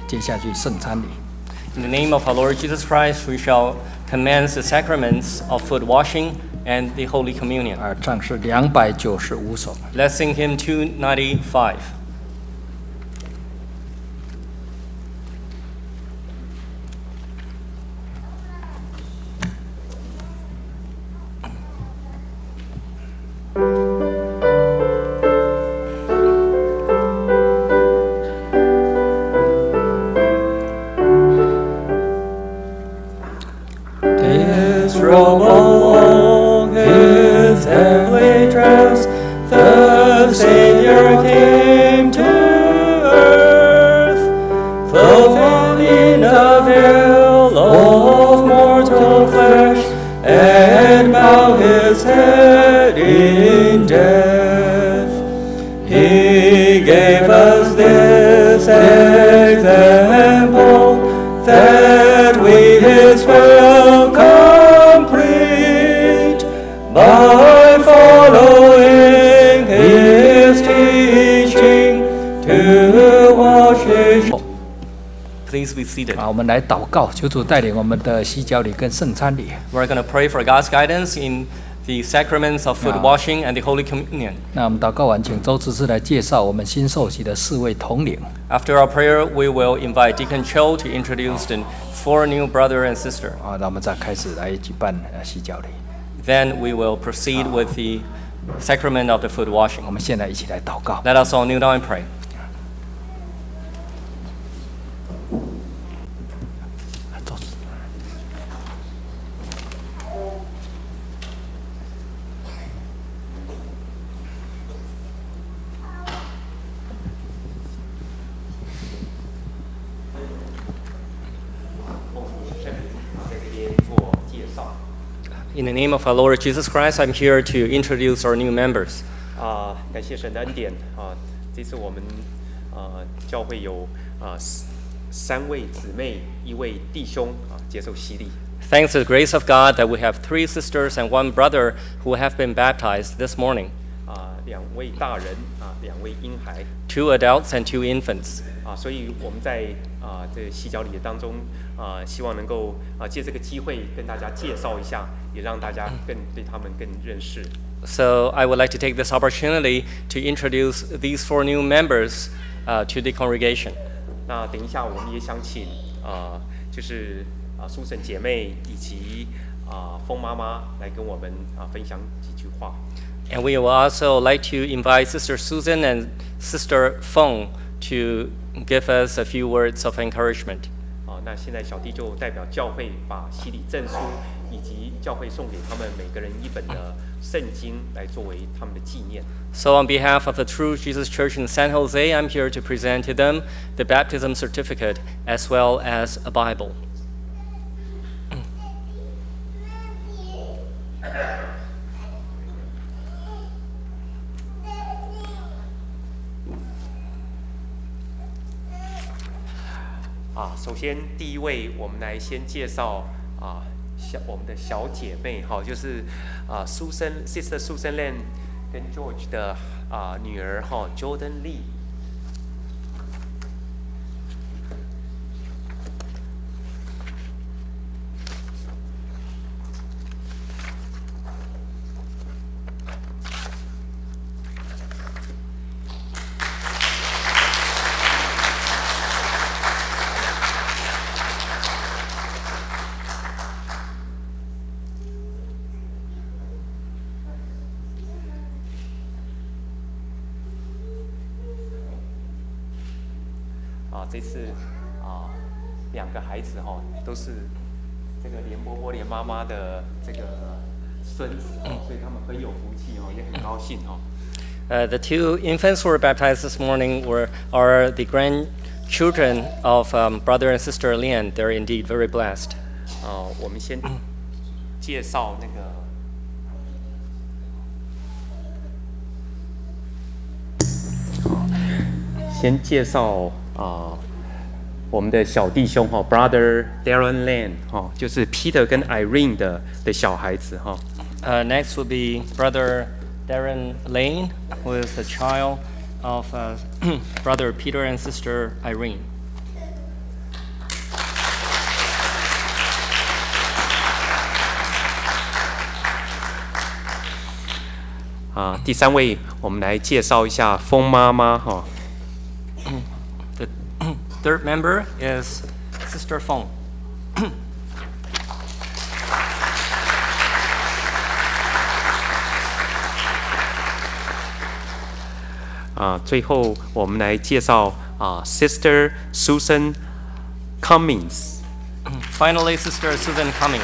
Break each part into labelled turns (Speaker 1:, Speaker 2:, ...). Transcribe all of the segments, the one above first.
Speaker 1: 接下去圣餐礼。
Speaker 2: In the name of our Lord Jesus Christ, we shall commence the sacraments of foot washing and the Holy Communion.
Speaker 1: 唱诗295首。
Speaker 2: Let's sing hymn 295.
Speaker 3: From among his heavenly dress, the Savior came to earth, clothed in a veil of mortal flesh, and bowed his head in death. He gave us this example, that we his will complete by following his teaching to wash his.
Speaker 2: Please be seated.
Speaker 1: 我们来祷告，求主带领我们的洗脚礼跟圣餐礼。
Speaker 2: We're going to pray for God's guidance in the sacraments of foot washing and the Holy Communion.
Speaker 1: 那我们祷告完，请周执事来介绍我们新受洗的4位统领。
Speaker 2: After our prayer, we will invite Deacon Cho to introduce the 4 new brother and sister.
Speaker 1: 那我们再开始来举办洗脚礼。
Speaker 2: Then we will proceed with the sacrament of the foot washing.
Speaker 1: 我们现在一起来祷告。
Speaker 2: Let us all kneel down and pray. In the name of our Lord Jesus Christ, I'm here to introduce our new members.
Speaker 4: 感谢神的恩典这次我们教会有3位姊妹，1位弟兄接受洗礼。
Speaker 2: Thanks to the grace of God that we have 3 sisters and 1 brother who have been baptized this morning.
Speaker 4: 2位大人2位婴孩。
Speaker 2: 2 adults and 2 infants.
Speaker 4: 所以我们在这洗脚礼当中希望能够借这个机会跟大家介绍一下，也让大家对他们更认识。
Speaker 2: So I would like to take this opportunity to introduce these 4 new members to the congregation.
Speaker 4: 那等一下我们也想请就是苏婶姐妹以及凤妈妈来跟我们分享几句话。
Speaker 2: And we will also like to invite Sister Susan and Sister Feng to give us a few words of encouragement.
Speaker 4: 那现在小弟就代表教会把洗礼证书以及教会送给他们每个人1本的圣经来作为他们的纪念。
Speaker 2: So on behalf of the True Jesus Church in San Jose, I'm here to present to them the baptism certificate as well as a Bible.
Speaker 4: 首先第1位，我们来先介绍我们的小姐妹就是Sister Susan Len 跟 George 的女儿Jordan Lee。这次2个孩子都是这个连伯伯连妈妈的这个孙子所以他们很有福气也很高兴
Speaker 2: The 2 infants who were baptized this morning are the grandchildren of brother and sister Lian. They're indeed very blessed.
Speaker 4: 我们先介绍那个我们的小弟兄Brother Darren Lane 就是 Peter 跟 Irene 的小孩子
Speaker 2: Next will be Brother Darren Lane, who is the child of Brother Peter and Sister Irene.
Speaker 4: 第3位，我们来介绍一下风妈妈哈。
Speaker 2: The third member is Sister Feng.
Speaker 4: 最后我们来介绍Sister Susan Cummings.
Speaker 2: Finally, Sister Susan Cummings.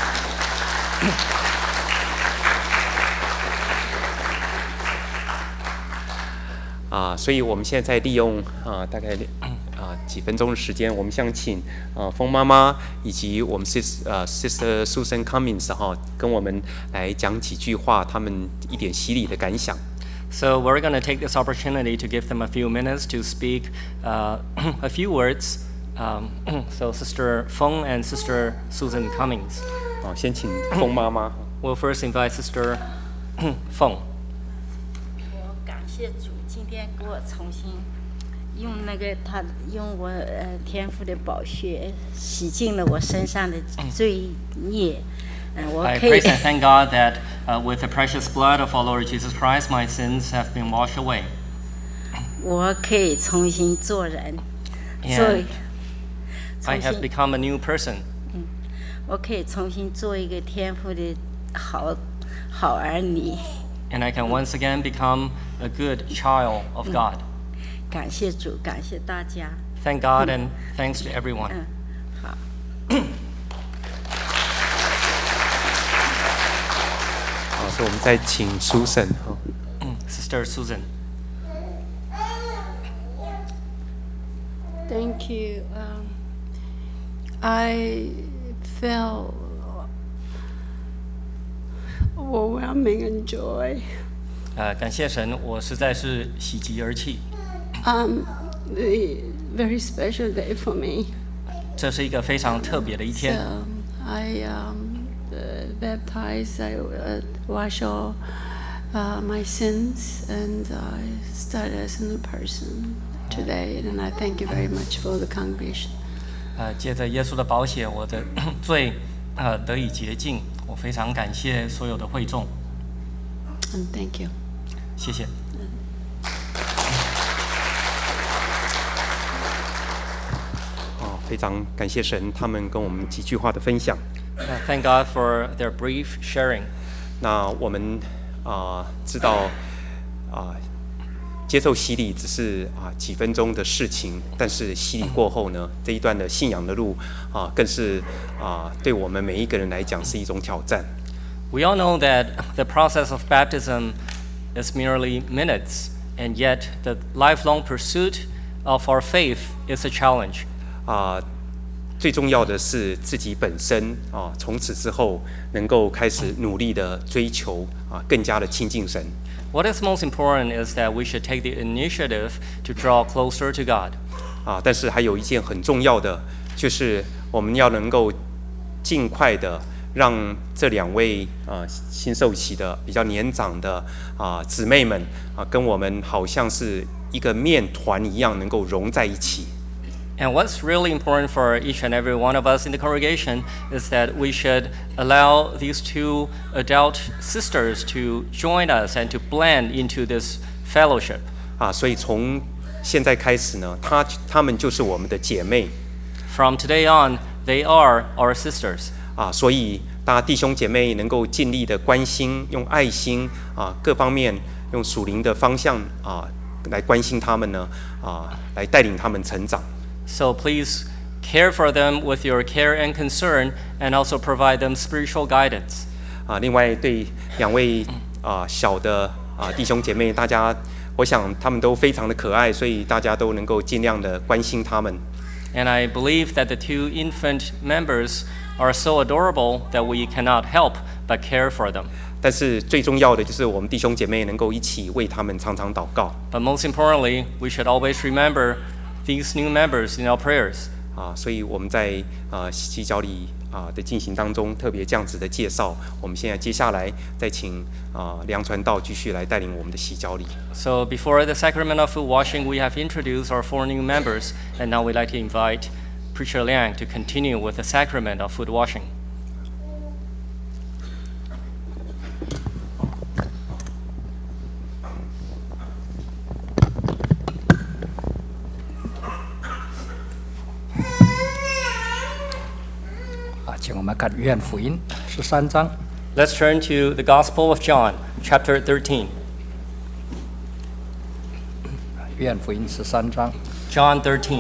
Speaker 4: 所以我们现在利用大概几分钟的时间，我们想请风妈妈以及我们Sister Susan Cummings 跟我们来讲几句话，他们一点洗礼的感想。
Speaker 2: So we're going to take this opportunity to give them a few minutes to speak a few words. So Sister Feng and Sister Susan Cummings.
Speaker 4: 先请风妈妈。
Speaker 2: We'll first invite Sister Feng.
Speaker 5: 我感谢主，今天给我重新用我天父的宝血洗净了我身上的罪孽。
Speaker 2: I praise and thank God that with the precious blood of our Lord Jesus Christ, my sins have been washed away.
Speaker 5: 我可以重新做人，
Speaker 2: And I have become a new person.
Speaker 5: 我可以重新做一个天父的好儿女。
Speaker 2: And I can once again become a good child of God.
Speaker 5: 感谢主，感谢大家。
Speaker 2: Thank God and thanks to everyone.
Speaker 5: 好。
Speaker 4: 所以我们再请 Susan
Speaker 2: Sister Susan.
Speaker 6: Thank you. I felt overwhelming and joy.
Speaker 2: 感谢神，我实在是喜极而泣。
Speaker 6: Very special day for me.
Speaker 2: 这是一个非常特别的一天。
Speaker 6: So I baptized. I wash all my sins, and I start as a new person today. And I thank you very much for the congregation.
Speaker 2: 借着耶稣的宝血，我的罪得以洁净。我非常感谢所有的会众。
Speaker 6: And thank you.
Speaker 2: 谢谢。
Speaker 4: 非常感谢神，他们跟我们几句话的分享。
Speaker 2: Thank God for their brief sharing.
Speaker 4: 那我们知道接受洗礼只是几分钟的事情，但是洗礼过后呢，这一段的信仰的路更是对我们每一个人来讲是一种挑战。
Speaker 2: We all know that the process of baptism is merely minutes, and yet the lifelong pursuit of our faith is a challenge.
Speaker 4: 最重要的是自己本身从此之后能够开始努力的追求更加的亲近神。
Speaker 2: What is most important is that we should take the initiative to draw closer to God.
Speaker 4: 但是还有一件很重要的，就是我们要能够尽快的让这2位新受洗的比较年长的姊妹们跟我们好像是一个面团一样，能够融在一起。
Speaker 2: And what's really important for each and every one of us in the congregation is that we should allow these 2 adult sisters to join us and to blend into this fellowship.
Speaker 4: 所以从现在开始呢，她们就是我们的姐妹。
Speaker 2: From today on, they are our sisters.
Speaker 4: 所以大家弟兄姐妹能够尽力的关心，用爱心各方面用属灵的方向来关心他们呢，来带领他们成长。
Speaker 2: So please care for them with your care and concern, and also provide them spiritual guidance.
Speaker 4: 另外对2位小的弟兄姐妹，大家我想他们都非常的可爱，所以大家都能够尽量的关心他们。
Speaker 2: And I believe that the 2 infant members are so adorable that we cannot help but care for them.
Speaker 4: 但是最重要的就是我们弟兄姐妹能够一起为他们常常祷告。
Speaker 2: But most importantly, we should always remember these new members in our prayers.
Speaker 4: 所以我们在洗脚礼的进行当中特别这样子的介绍。我们现在接下来再请梁传道继续来带领我们的洗脚礼。
Speaker 2: So before the sacrament of foot washing, we have introduced our 4 new members, and now we'd like to invite Preacher Liang to continue with the sacrament of foot washing.
Speaker 1: 请我们看约翰福音13章。
Speaker 2: Let's turn to the Gospel of John, chapter 13.
Speaker 1: 约翰福音13章
Speaker 2: John 13.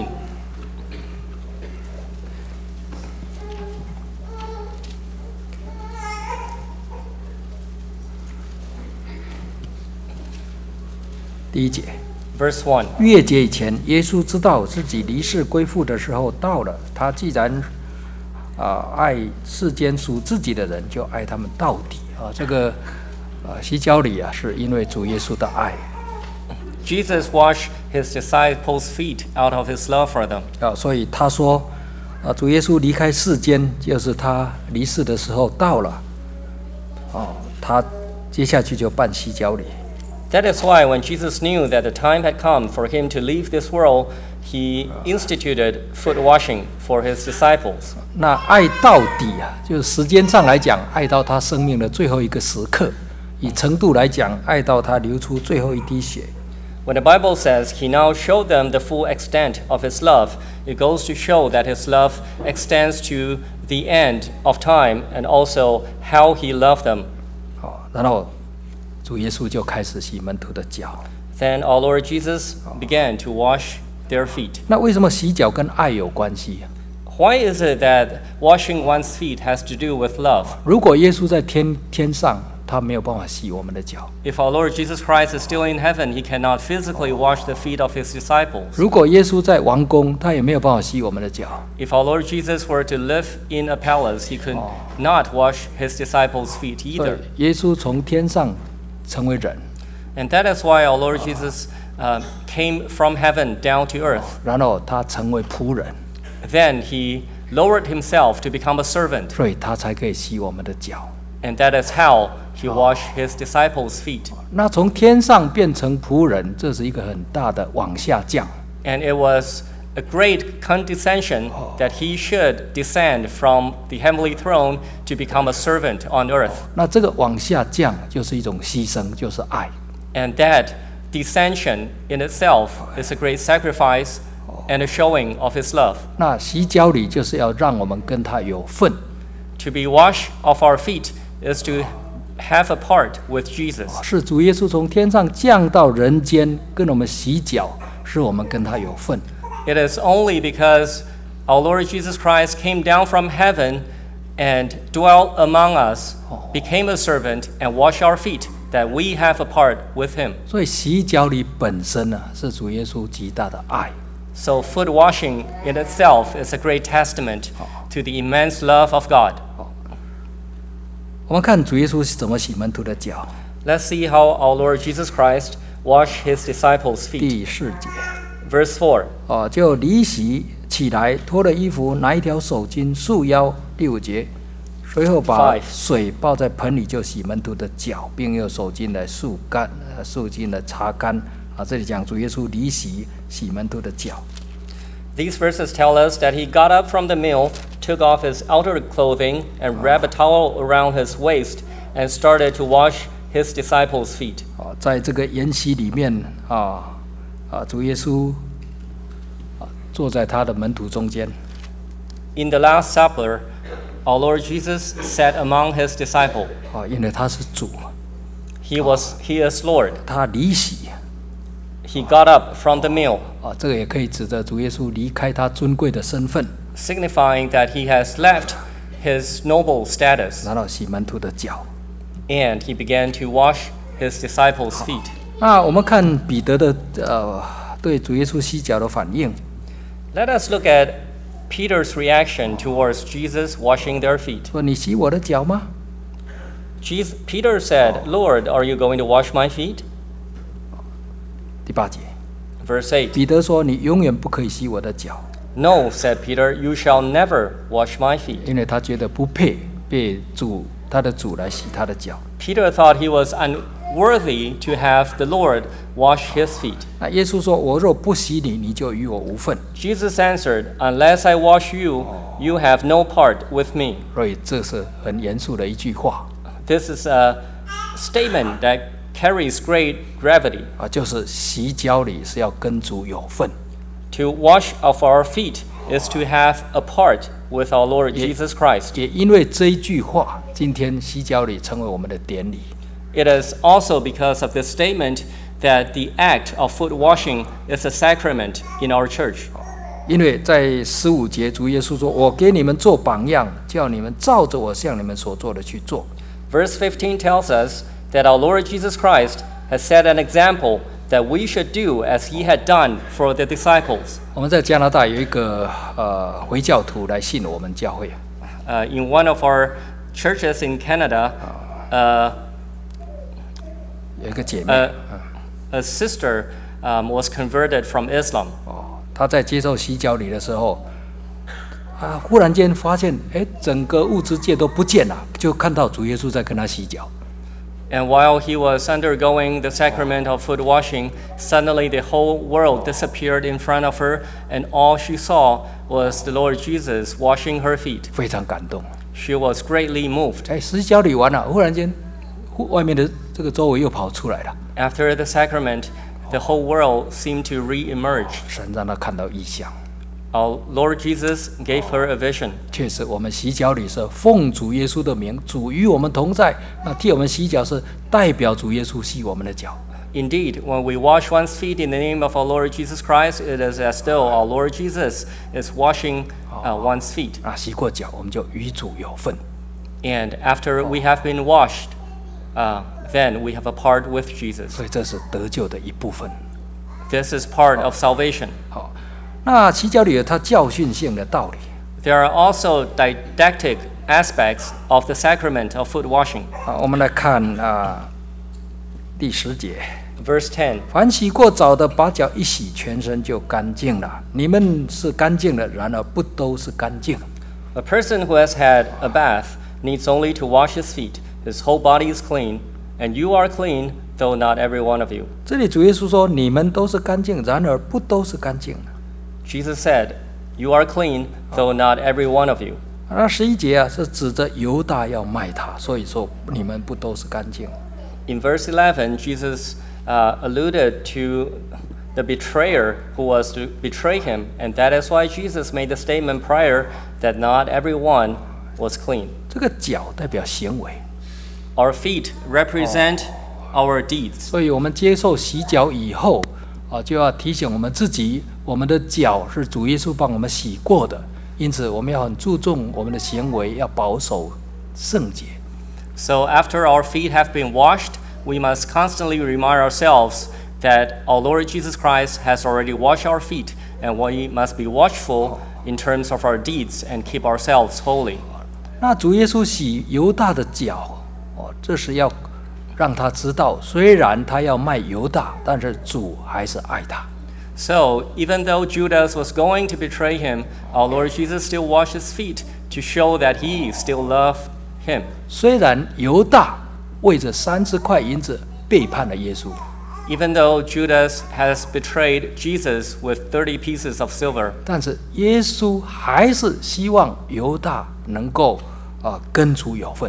Speaker 1: 第1节。
Speaker 2: Verse 1.
Speaker 1: 逾节以前，耶稣知道自己离世归父的时候到了。他既然爱世间属自己的人，就爱他们到底啊。这个洗脚礼啊，是因为主耶稣的爱
Speaker 2: Jesus washed his disciples' feet out of his love for them.
Speaker 1: 啊，所以他说主耶稣离开世间，就是他离世的时候到了。他接下去就办洗脚礼。
Speaker 2: That is why when Jesus knew that the time had come for him to leave this world, he instituted foot washing for his disciples.
Speaker 1: 那爱到底啊，就是时间上来讲，爱到他生命的最后一个时刻；以程度来讲，爱到他流出最后一滴血。
Speaker 2: When the Bible says he now showed them the full extent of his love, it goes to show that his love extends to the end of time and also how he loved them.
Speaker 1: 然后主耶稣就开始洗门徒的脚。
Speaker 2: Then our Lord Jesus began to wash their feet.
Speaker 1: 那为什么洗脚跟爱有关系？
Speaker 2: Why is it that washing one's feet has to do with love?
Speaker 1: 如果耶稣在天上，他没有办法洗我们的脚；
Speaker 2: If our Lord Jesus Christ is still in heaven, he cannot physically wash the feet of his disciples.
Speaker 1: 如果耶稣在王宫，他也没有办法洗我们的脚。
Speaker 2: If our Lord Jesus were to live in a palace, he could not wash his disciples' feet
Speaker 1: 对
Speaker 2: either.
Speaker 1: 耶稣从天上成为人，
Speaker 2: And that is why our Lord Jesus came from heaven down to earth.
Speaker 1: 然后他成为仆人，
Speaker 2: Then he lowered himself to become a servant.
Speaker 1: 所以他才可以洗我们的脚。
Speaker 2: And that is how he washed his disciples' feet.
Speaker 1: 那从天上变成仆人，这是一个很大的往下降。
Speaker 2: And it was a great condescension that he should descend from the heavenly throne to become a servant on earth.
Speaker 1: 那这个往下降就是一种牺牲，就是爱。
Speaker 2: And that descension in itself is a great sacrifice and a showing of his love.
Speaker 1: 那洗脚礼就是要让我们跟他有份。
Speaker 2: To be washed of our feet is to have a part with Jesus.
Speaker 1: 是主耶稣从天上降到人间，跟我们洗脚，使我们跟他有份。
Speaker 2: It is only because our Lord Jesus Christ came down from heaven and dwelt among us, became a servant, and washed our feet, that we have a part with him.
Speaker 1: 所以洗脚礼本身呢，是主耶稣极大的爱。
Speaker 2: So foot washing in itself is a great testament to the immense love of God.
Speaker 1: 我们看主耶稣是怎么洗门徒的脚。
Speaker 2: Let's see how our Lord Jesus Christ washed his disciples' feet.
Speaker 1: 第4节，
Speaker 2: Verse 4.
Speaker 1: 就离席起来，脱了衣服，拿一条手巾束腰。第5节，随后把
Speaker 2: Five.
Speaker 1: 水抱在盆里，就洗门徒的脚，并用手巾来束干，束巾来擦干。这里讲主耶稣离席洗门徒的脚。
Speaker 2: These verses tell us that he got up from the meal, took off his outer clothing, and wrapped a towel around his waist, and started to wash his disciples' feet.
Speaker 1: 在这个筵席里面主耶稣坐在他的门徒中间。
Speaker 2: In the Last Supper, our Lord Jesus sat among his disciples.
Speaker 1: 因为他是主，
Speaker 2: He is Lord.
Speaker 1: 他离席。
Speaker 2: He got up from the meal,
Speaker 1: 这个也可以指着主耶稣离开他尊贵的身份，
Speaker 2: signifying that he has left his noble status,
Speaker 1: 然后洗门徒的脚。
Speaker 2: and he began to wash his disciples' feet.
Speaker 1: 那我们看彼得的对主耶稣洗脚的反应。
Speaker 2: Let us look at Peter's reaction towards Jesus washing their feet.
Speaker 1: 说：“你洗我的脚吗
Speaker 2: Peter said, Lord, are you going to wash my feet?
Speaker 1: ？”第8节，
Speaker 2: Verse 8.
Speaker 1: 彼得说：“你永远不可以洗我的脚，
Speaker 2: No, said Peter, you shall never wash my feet.
Speaker 1: 因为他觉得不配被他的主来洗他的脚。
Speaker 2: Peter thought he was unworthy to have the Lord wash his feet.
Speaker 1: 那耶稣说：“我若不洗你，你就与我无份。
Speaker 2: Jesus answered, Unless I wash you, you have no part with me. ”
Speaker 1: 所以这是很严肃的一句话
Speaker 2: This is a statement that carries great gravity.
Speaker 1: 就是洗脚礼是要跟主有份。
Speaker 2: To wash of our feet is to have a part with our Lord Jesus Christ.
Speaker 1: 也因为这一句话，今天西郊里成为我们的典礼。
Speaker 2: It is also because of this statement that the act of foot washing is a sacrament in our church.
Speaker 1: 因为在15节，主耶稣说：“我给你们做榜样，叫你们照着我向你们所做的去做。”
Speaker 2: Verse 15 tells us that our Lord Jesus Christ has set an example that we should do as he had done for the disciples.
Speaker 1: 我们在加拿大有一个回教徒来信我们教会，
Speaker 2: In one of our churches in Canada,
Speaker 1: 有一个姐妹，
Speaker 2: a sister was converted from Islam.
Speaker 1: 她在接受洗脚礼的时候，忽然间发现，整个物质界都不见了，就看到主耶稣在跟她洗脚。
Speaker 2: And while he was undergoing the sacrament of foot washing, suddenly the whole world disappeared in front of her, and all she saw was the Lord Jesus washing her feet.
Speaker 1: 非常感动。
Speaker 2: She was greatly moved.
Speaker 1: 洗脚礼完了，忽然间，外面的这个周围又跑出来了。
Speaker 2: After the sacrament, the whole world seemed to re-emerge.
Speaker 1: 神让她看到异象。
Speaker 2: Our Lord Jesus gave her a vision.
Speaker 1: 确实，我们洗脚礼是奉主耶稣的名，主与我们同在。那替我们洗脚是代表主耶稣洗我们的脚。
Speaker 2: Indeed, when we wash one's feet in the name of our Lord Jesus Christ, it is as though our Lord Jesus is washing one's feet.
Speaker 1: 洗过脚，我们就与主有份。
Speaker 2: And after we have been washed, then we have a part with Jesus.
Speaker 1: 所以这是得救的一部分。
Speaker 2: This is part of salvation.
Speaker 1: 好，那洗脚礼有它教训性的道理。
Speaker 2: There are also didactic aspects of the sacrament of foot washing.
Speaker 1: 好，我们来看第10节。
Speaker 2: Verse 10.
Speaker 1: 凡洗过澡的，把脚一洗，全身就干净了。你们是干净的，然而不都是干净。
Speaker 2: A person who has had a bath needs only to wash his feet. His whole body is clean, and you are clean, though not every one of you.
Speaker 1: 这里主耶稣说：“你们都是干净，然而不都是干净的。”
Speaker 2: Jesus said, "You are clean, though not every one of you."
Speaker 1: 那11节是指着犹大要卖他，所以说你们不都是干净。
Speaker 2: In verse 11, Jesus alluded to the betrayer who was to betray him, and that is why Jesus made the statement prior that not everyone was clean.
Speaker 1: 这个脚代表行为，
Speaker 2: Our feet represent our deeds.
Speaker 1: 所以我们接受洗脚以后，就要提醒我们自己，我们的脚是主耶稣帮我们洗过的，因此我们要很注重我们的行为，要保守圣洁。
Speaker 2: So after our feet have been washed, we must constantly remind ourselves that our Lord Jesus Christ has already washed our feet, and we must be watchful in terms of our deeds and keep ourselves holy.
Speaker 1: 那主耶稣洗犹大的脚，这是要让他知道，虽然他要卖犹大，但是主还是爱他。
Speaker 2: So even though Judas was going to betray him, our Lord Jesus still washed his feet to show that he still loved him.
Speaker 1: 虽然犹大为着30块银子背叛了耶稣，
Speaker 2: Even though Judas has betrayed Jesus with 30 pieces of silver,
Speaker 1: 但是耶稣还是希望犹大能够跟主有份。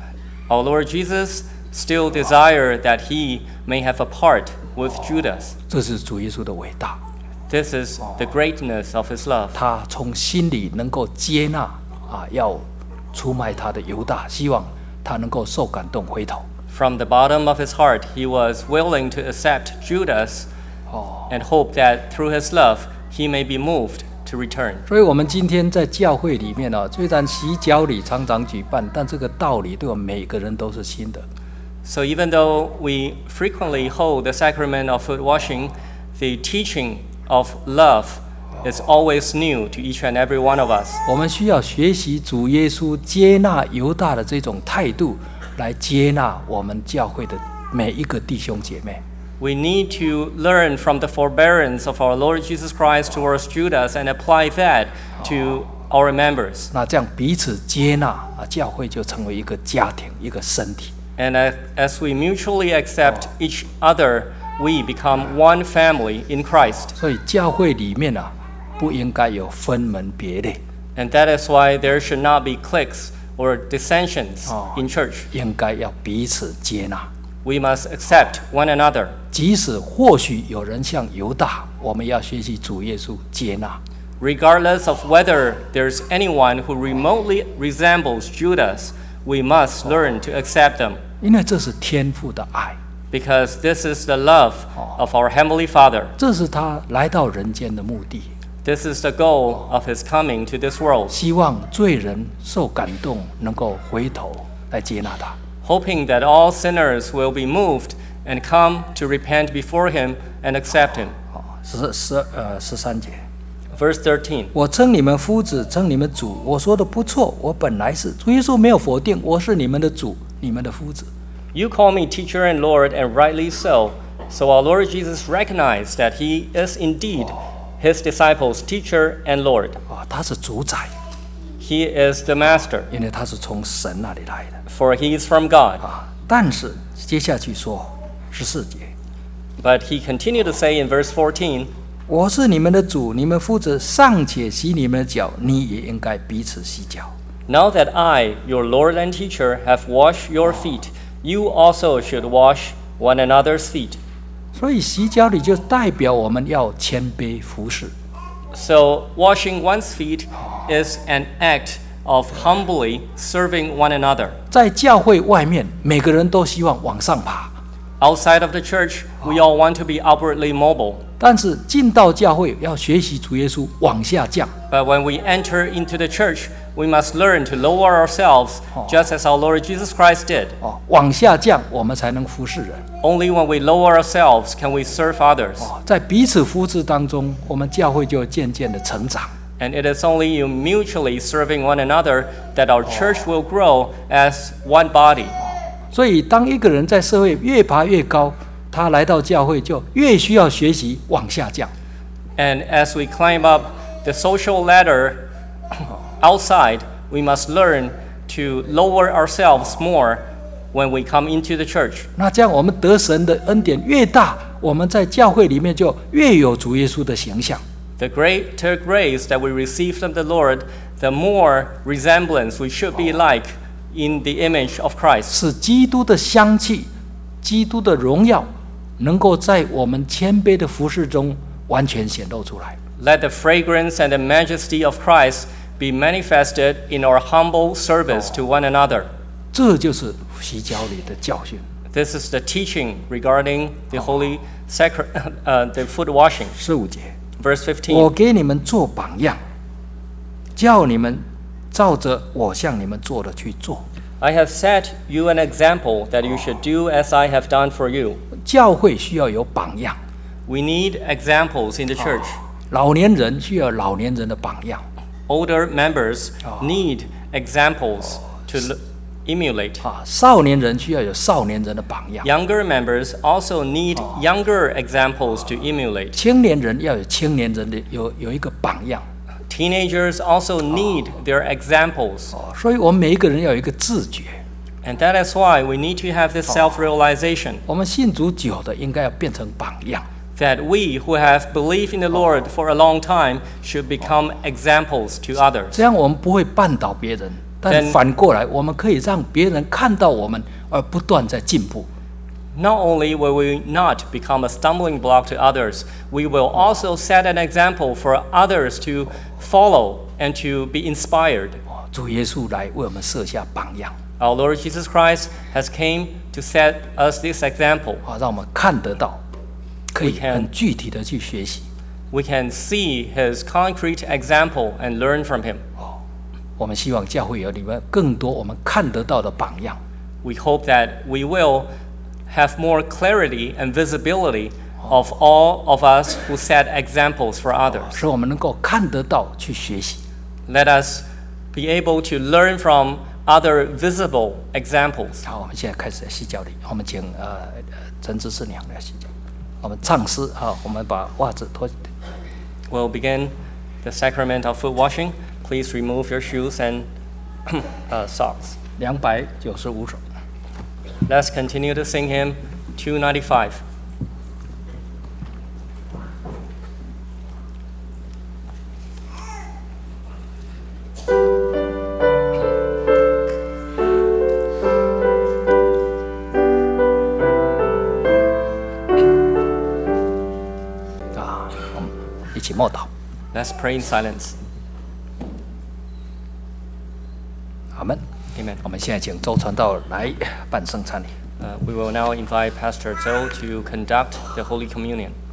Speaker 2: our Lord Jesus still desired that he may have a part with Judas.
Speaker 1: 这是主耶稣的伟大，
Speaker 2: This is the greatness of his love.
Speaker 1: 他从心里能够接纳要出卖他的犹大，希望他能够受感动回头。
Speaker 2: From the bottom of his heart, he was willing to accept Judas and hope that through his love, he may be moved to return.
Speaker 1: 所以，我们今天在教会里面虽然洗脚礼常常举办，但这个道理对我们每个人都是新的。
Speaker 2: So even though we frequently hold the sacrament of foot washing, the teaching of love is always new to each and every one of us.
Speaker 1: 我们需要学习主耶稣接纳犹大的这种态度，来接纳我们教会的每一个弟兄姐妹。
Speaker 2: We need to learn from the forbearance of our Lord Jesus Christ towards Judas and apply that to our members.
Speaker 1: 那这样彼此接纳教会就成为一个家庭，一个身体。
Speaker 2: And as we mutually accept each other, we become one family in Christ.
Speaker 1: 所以教会里面不应该有分门别类，
Speaker 2: And that is why there should not be cliques or dissensions in church.
Speaker 1: 应该要彼此接纳。
Speaker 2: We must accept one another.
Speaker 1: 即使或许有人像犹大，我们要学习主耶稣接纳。
Speaker 2: Regardless of whether there's anyone who remotely resembles Judas, we must learn to accept them,
Speaker 1: 因为这是天父的爱，
Speaker 2: because this is the love of our Heavenly Father.
Speaker 1: 这是他来到人间的目的，
Speaker 2: This is the goal of His coming to this world,
Speaker 1: 希望罪人受感动，能够回头来接纳他。
Speaker 2: hoping that all sinners will be moved and come to repent before Him and accept Him.
Speaker 1: 13节，
Speaker 2: Verse 13.
Speaker 1: 我称你们夫子，称你们主，我说的不错，我本来是主耶稣没有否定，我是你们的主，你们的夫子。
Speaker 2: You call me teacher and Lord, and rightly so. So our Lord Jesus recognized that He is indeed His disciples' teacher and Lord.
Speaker 1: 他是主宰，
Speaker 2: He is the master,
Speaker 1: 因为他是从神那里来的。
Speaker 2: for He is from God.
Speaker 1: 但是接下去说14节，
Speaker 2: But He continued to say in verse 14,
Speaker 1: 我是你们的主，你们夫子尚且洗你们的脚，你也应该彼此洗脚。
Speaker 2: Now that I, your Lord and teacher, have washed your feet, you also should wash one another's feet.
Speaker 1: 所以洗脚礼就代表我们要谦卑服侍。
Speaker 2: So washing one's feet is an act of humbly serving one another.
Speaker 1: 在教会外面，每个人都希望往上爬，
Speaker 2: Outside of the church, we all want to be upwardly mobile.
Speaker 1: 但是进到教会要学习主耶稣往下降。
Speaker 2: But when we enter into the church, we must learn to lower ourselves, just as our Lord Jesus Christ did.
Speaker 1: 往下降，我们才能服侍人。
Speaker 2: Only when we lower ourselves can we serve others.
Speaker 1: 在彼此服侍当中，我们教会就渐渐的成长。
Speaker 2: And it is only in mutually serving one another that our church will grow as one body.
Speaker 1: 所以，当一个人在社会越爬越高，他来到教会就越需要学习往下降。
Speaker 2: And as we climb up the social ladder outside, we must learn to lower ourselves more when we come into the church.
Speaker 1: 那这样，我们得神的恩典越大，我们在教会里面就越有主耶稣的形象。
Speaker 2: The greater grace that we receive from the Lord, the more resemblance we should be like in the image of Christ.
Speaker 1: 使基督的香气、基督的荣耀，能够在我们谦卑的服侍中完全显露出来。
Speaker 2: Let the fragrance and the majesty of Christ be manifested in our humble service to one another.
Speaker 1: 这就是洗脚礼的教训。
Speaker 2: This is the teaching regarding the holy the foot washing.
Speaker 1: 15节，
Speaker 2: Verse
Speaker 1: 我
Speaker 2: 15.
Speaker 1: 给你们做榜样，叫你们照着我向你们做的去做。
Speaker 2: I have set you an example that you should do as I have done for you.
Speaker 1: 教会需要有榜样，
Speaker 2: We need examples in the church.
Speaker 1: 老年人需要老年人的榜样，
Speaker 2: Older members need examples to emulate.
Speaker 1: 少年人需要有少年人的榜样，
Speaker 2: Younger members also need younger examples to emulate.
Speaker 1: 青年人要有青年人的有一个榜样。
Speaker 2: Teenagers also need their examples.
Speaker 1: 所以我们每一个人要有一个自觉。
Speaker 2: And that is why we need to have this self-realization
Speaker 1: 我们信主久的应该要变成榜样。
Speaker 2: that we who have believed in the Lord for a long time should become examples to others.
Speaker 1: 这样我们不会绊倒别人，但反过来，我们可以让别人看到我们，而不断在进步。
Speaker 2: Not only will we not become a stumbling block to others, we will also set an example for others to follow and to be inspired.
Speaker 1: 主耶稣来为我们设下榜样，
Speaker 2: Our Lord Jesus Christ has came to set us this example.
Speaker 1: 让我们看得到，可以
Speaker 2: We can-
Speaker 1: 很具体的去学习。
Speaker 2: We can see his concrete example and learn from him.
Speaker 1: 我们希望教会有你们更多我们看得到的榜样。
Speaker 2: We hope that we will have more clarity and visibility of all of us who set examples for others.
Speaker 1: 使我们能够看得到去学习。
Speaker 2: Let us be able to learn from other visible examples.
Speaker 1: 好，我们现在开始洗脚礼，我们请陈执事娘来洗脚。我们唱诗，好，我们把袜子脱。
Speaker 2: We'll begin the sacrament of foot washing. Please remove your shoes and socks.
Speaker 1: 295首。
Speaker 2: Let's continue to sing hymn 295. Let's pray in silence.
Speaker 1: 阿门。
Speaker 2: Amen.
Speaker 1: 我们现在请周传道来办圣餐礼。
Speaker 2: We will now invite Pastor Zhou to conduct the Holy Communion.